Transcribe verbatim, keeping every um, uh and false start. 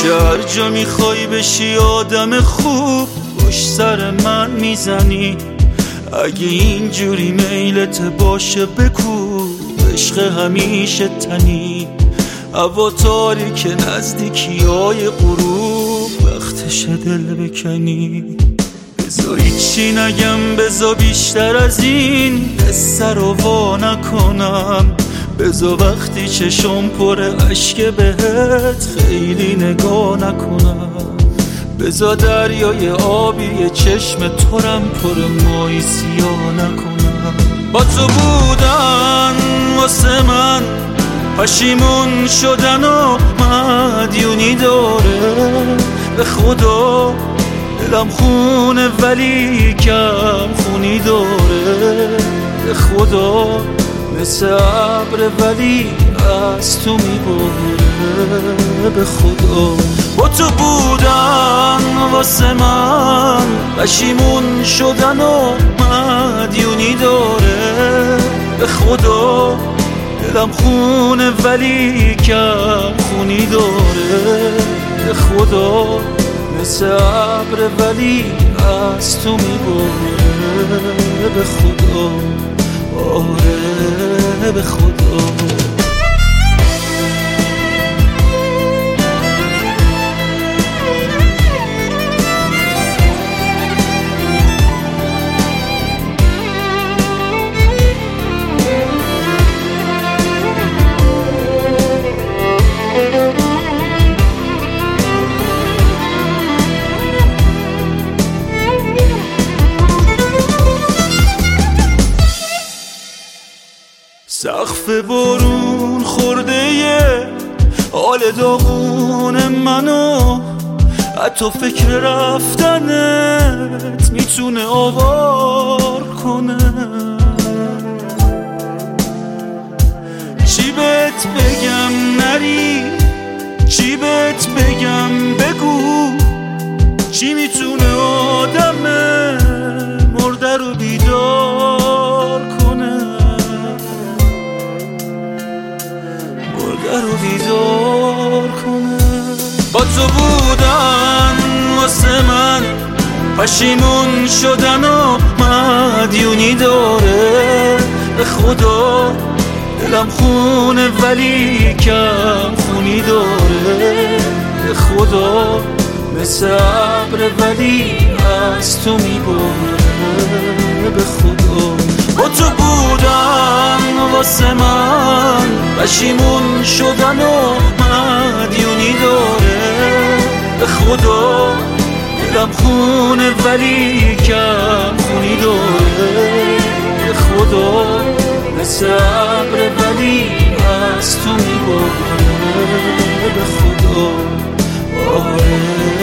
که هر جا میخوای بشی آدم خوب پشت سر من میزنی. اگه اینجوری میلت باشه بگو عشق همیشه تنی. هوا تاریک نزدیکی های غروب وقتشه دل بکنی. بزا هیچی نگم بزا بیشتر از این قصه رو وا نکنم. بزا وقتی چشم پر اشک بهت خیلی نگاه نکنم. بزا دریای آبی چشم ترم پر مای سیاه نکنم. با تو بودن واسه من پشیمون شدن و مدیونی داره. به خدا دلم خونه ولی کم خونی داره. به خدا مثل ابر ولی از تو میباره. به خدا با تو بودن واسه من پشیمون شدن و مدیونی داره. به خدا دلم خونه ولی کم خونی داره. به خدا مثل ابر ولی از تو میباره. به خدا آره به خدا. سقف بارون خورده یه حال داغون منو. حتی فکر رفتنت میتونه آوار کنه. چی بهت بگم نری، چی بهت بگم بگو. چی میتونه آدم مرده رو بیدار کنه. رو بیدار کنه. با تو بودن واسه من پشیمون شدن و مدیونی داره. به خدا دلم خونه ولی کم خونی داره. به خدا مثل ابر ولی از تو میباره. به خدا با تو بودن واسه من پشیمون شدن و مدیونی داره. به خدا دلم خونه ولی کم خونی داره. به خدا مثل ابر ولی از تو میباره. به خدا آره